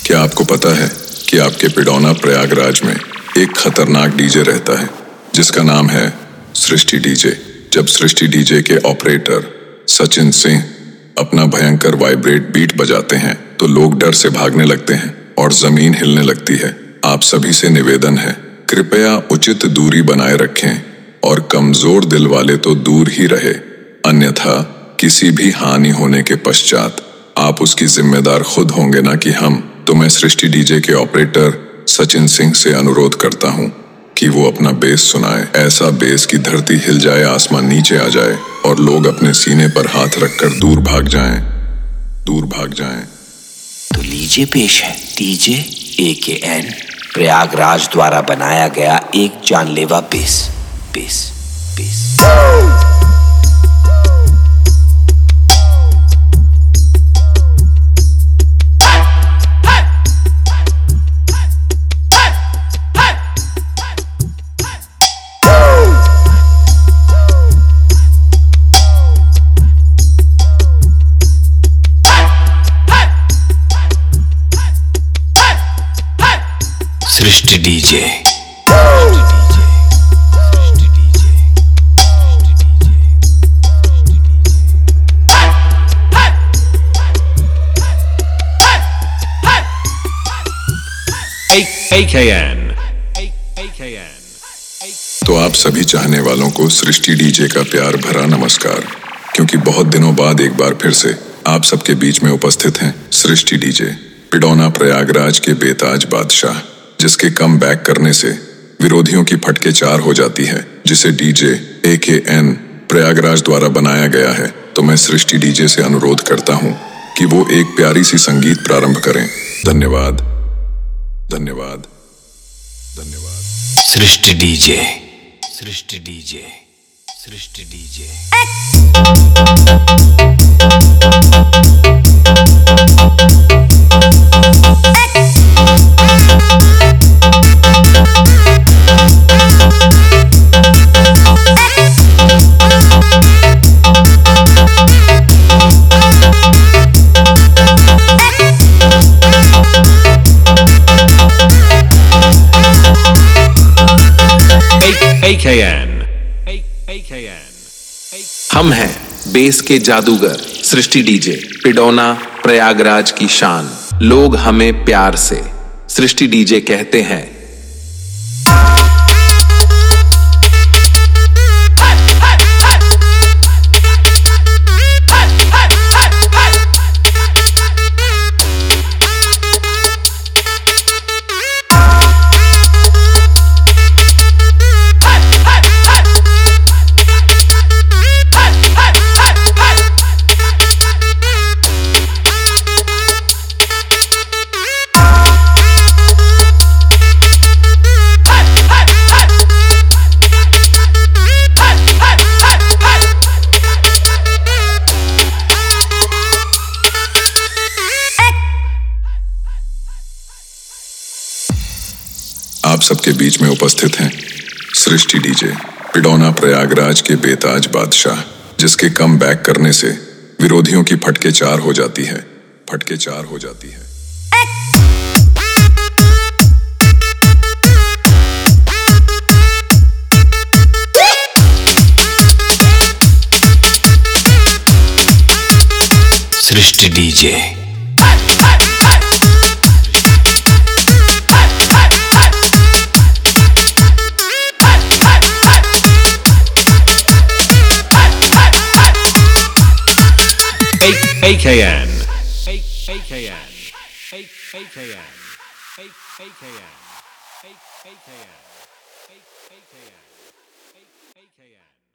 क्या आपको पता है कि आपके पिडौना प्रयागराज में एक खतरनाक डीजे रहता है जिसका नाम है सृष्टि डीजे। जब सृष्टि डीजे के ऑपरेटर सचिन सिंह अपना भयंकर वाइब्रेट बीट बजाते हैं तो लोग डर से भागने लगते हैं और जमीन हिलने लगती है। आप सभी से निवेदन है, कृपया उचित दूरी बनाए रखें और कमजोर दिल वाले तो दूर ही रहे, अन्यथा किसी भी हानि होने के पश्चात आप उसकी जिम्मेदार खुद होंगे, ना कि हम। तो मैं सृष्टि डीजे के ऑपरेटर सचिन सिंह से अनुरोध करता हूं कि वो अपना बेस सुनाए, ऐसा बेस कि धरती हिल जाए, आसमान नीचे आ जाए और लोग अपने सीने पर हाथ रखकर दूर भाग जाएं, दूर भाग जाएं। तो लीजिए पेश है डीजे AKN प्रयागराज द्वारा बनाया गया एक जानलेवा bass. Bass bass Srishti DJ. AKN। तो आप सभी चाहने वालों को सृष्टि डीजे का प्यार भरा नमस्कार, क्योंकि बहुत दिनों बाद एक बार फिर से आप सबके बीच में उपस्थित हैं सृष्टि डीजे, पिडौना प्रयागराज के बेताज बादशाह, जिसके कम बैक करने से विरोधियों की फटके चार हो जाती है, जिसे डीजे AKN प्रयागराज द्वारा बनाया गया है। तो मैं सृष्टि डीजे से अनुरोध करता हूं कि वो एक प्यारी सी संगीत प्रारंभ करें। धन्यवाद, धन्यवाद, धन्यवाद। Srishti DJ, Srishti DJ, Srishti DJ. AKN। हम हैं बेस के जादूगर सृष्टि डीजे, पिडौना प्रयागराज की शान। लोग हमें प्यार से सृष्टि डीजे कहते हैं। आप सबके बीच में उपस्थित हैं सृष्टि डीजे, पिडौना प्रयागराज के बेताज बादशाह, जिसके कम बैक करने से विरोधियों की फटके चार हो जाती है, फटके चार हो जाती है। Srishti DJ. AKN। AKN। AKN। AKN। AKN। AKN।